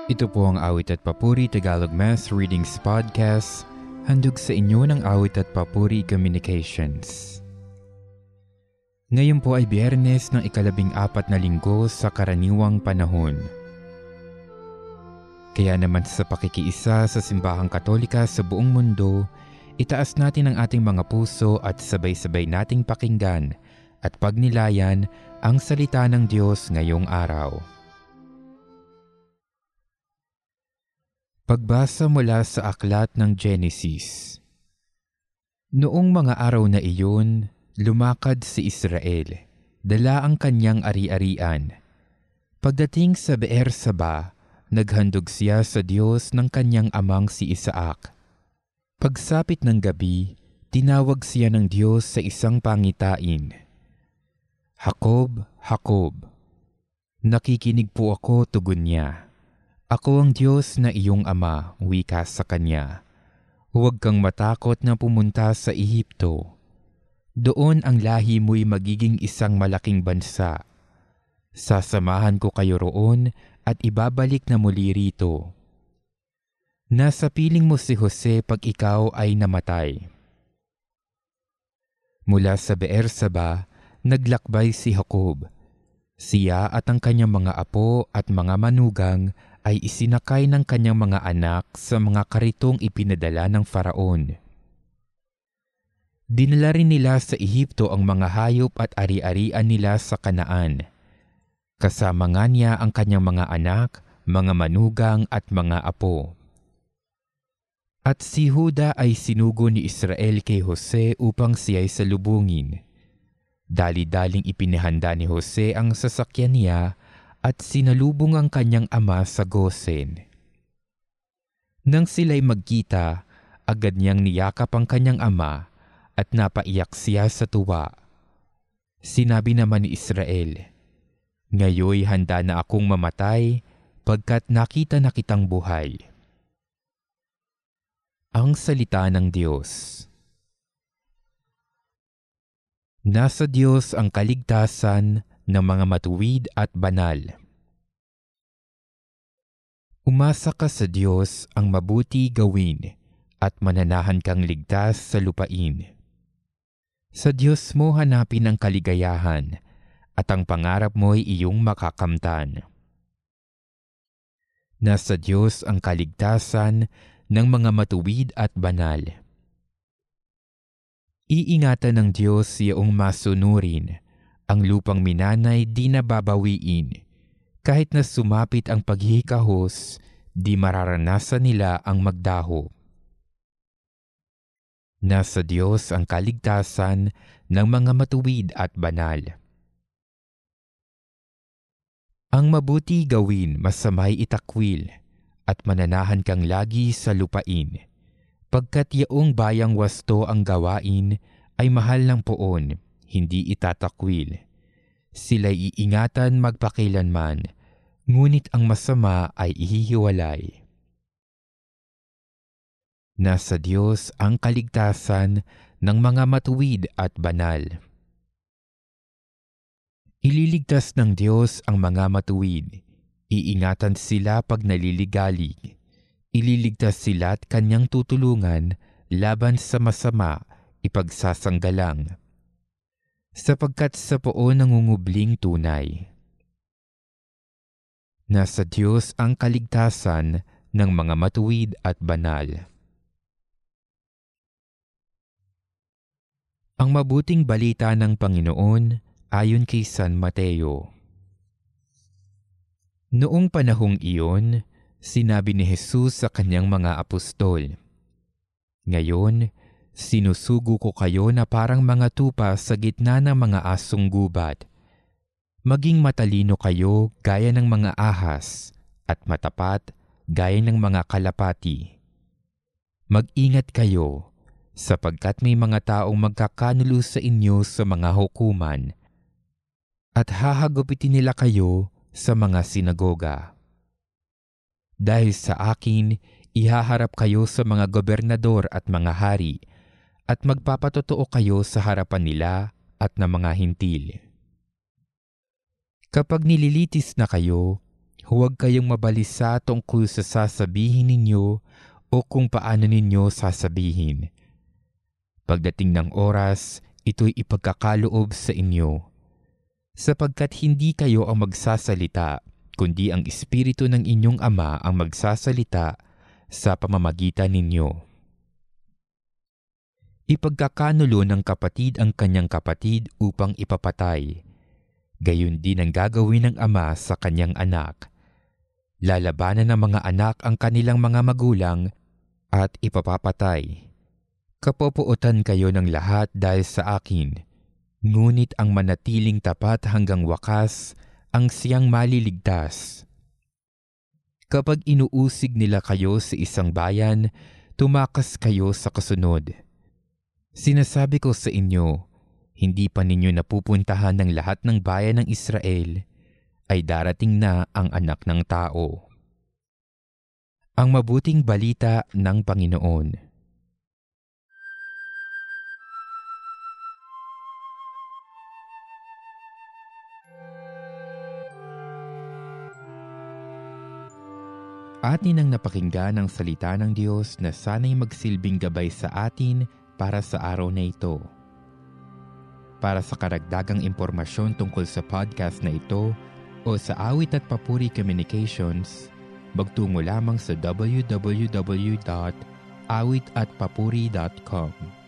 Ito po ang Awit at Papuri Tagalog Mass Readings Podcast, handog sa inyo ng Awit at Papuri Communications. Ngayon po ay Biyernes ng 14 na linggo sa karaniwang panahon. Kaya naman sa pakikiisa sa Simbahang Katolika sa buong mundo, itaas natin ang ating mga puso at sabay-sabay nating pakinggan at pagnilayan ang salita ng Diyos ngayong araw. Pagbasa mula sa aklat ng Genesis. Noong mga araw na iyon, lumakad si Israel, dala ang kanyang ari-arian. Pagdating sa Beer-saba, naghandog siya sa Diyos ng kanyang amang si Isaac. Pagsapit ng gabi, tinawag siya ng Diyos sa isang pangitain. "Jacob, Jacob." "Nakikinig po ako," tugon niya. "Ako ang Diyos na iyong ama," wika sa kanya. "Huwag kang matakot na pumunta sa Ehipto. Doon ang lahi mo'y magiging isang malaking bansa. Sasamahan ko kayo roon at ibabalik na muli rito. Nasa piling mo si Jose pag ikaw ay namatay." Mula sa Beer-saba, naglakbay si Jacob. Siya at ang kanyang mga apo at mga manugang ay isinakay ng kanyang mga anak sa mga karitong ipinadala ng Faraon. Dinala rin nila sa Ehipto ang mga hayop at ari-arian nila sa Kanaan. Kasama nga niya ang kanyang mga anak, mga manugang at mga apo. At si Juda ay sinugo ni Israel kay Jose upang siya'y salubungin. Dali-daling ipinahanda ni Jose ang sasakyan niya at sinalubong ang kanyang ama sa Gosen. Nang sila'y magkita, agad niyang niyakap ang kanyang ama at napaiyak siya sa tuwa. Sinabi naman ni Israel, "Ngayoy handa na akong mamatay pagkat nakita na kitang buhay." Ang salita ng Diyos. Nasa Diyos ang kaligtasan ng mga matuwid at banal. Umasa ka sa Diyos ang mabuti gawin at mananahan kang ligtas sa lupain. Sa Diyos mo hanapin ang kaligayahan at ang pangarap mo'y iyong makakamtan. Nasa Diyos ang kaligtasan ng mga matuwid at banal. Iingatan ng Diyos iyong masunurin. Ang lupang minanay di nababawiin. Kahit na sumapit ang paghihikahos, di mararanasan nila ang magdaho. Nasa Diyos ang kaligtasan ng mga matuwid at banal. Ang mabuti gawin, masamay itakwil, at mananahan kang lagi sa lupain. Pagkat yaong bayang wasto ang gawain, ay mahal ng poon, hindi itatakwil. Sila'y iingatan magpakilanman, ngunit ang masama ay ihihiwalay. Nasa Diyos ang kaligtasan ng mga matuwid at banal. Ililigtas ng Diyos ang mga matuwid. Iingatan sila pag naliligalig. Ililigtas sila at kanyang tutulungan laban sa masama, ipagsasanggalang. Sapagkat sa poon nangungubling tunay. Nasa Diyos ang kaligtasan ng mga matuwid at banal. Ang mabuting balita ng Panginoon ayon kay San Mateo. Noong panahong iyon, sinabi ni Jesus sa kanyang mga apostol, "Ngayon, sinusugo ko kayo na parang mga tupa sa gitna ng mga asong gubat. Maging matalino kayo gaya ng mga ahas at matapat gaya ng mga kalapati. Mag-ingat kayo sapagkat may mga taong magkakanulo sa inyo sa mga hukuman at hahagupitin nila kayo sa mga sinagoga. Dahil sa akin, ihaharap kayo sa mga gobernador at mga hari at magpapatotoo kayo sa harapan nila at ng mga hintil. Kapag nililitis na kayo, Huwag kayong mabalisa tungkol sa sasabihin ninyo o kung paano ninyo sasabihin. Pagdating ng oras, ito'y ipagkakaloob sa inyo. Sapagkat hindi kayo ang magsasalita, kundi ang Espiritu ng inyong Ama ang magsasalita sa pamamagitan ninyo. Ipagkakanulo ng kapatid ang kanyang kapatid upang ipapatay. Gayon din ang gagawin ng ama sa kanyang anak. Lalabanan ng mga anak ang kanilang mga magulang at ipapapatay. Kapopuotan kayo ng lahat dahil sa akin, ngunit ang manatiling tapat hanggang wakas ang siyang maliligtas. Kapag inuusig nila kayo sa isang bayan, tumakas kayo sa kasunod. Sinasabi ko sa inyo, hindi pa ninyo napupuntahan ng lahat ng bayan ng Israel, ay darating na ang Anak ng Tao. Ang mabuting balita ng Panginoon. Atin ang napakinggan ang salita ng Diyos na sana'y magsilbing gabay sa atin para sa araw na ito. Para sa karagdagang impormasyon tungkol sa podcast na ito o sa Awit at Papuri Communications, magtungo lamang sa www.awitatpapuri.com.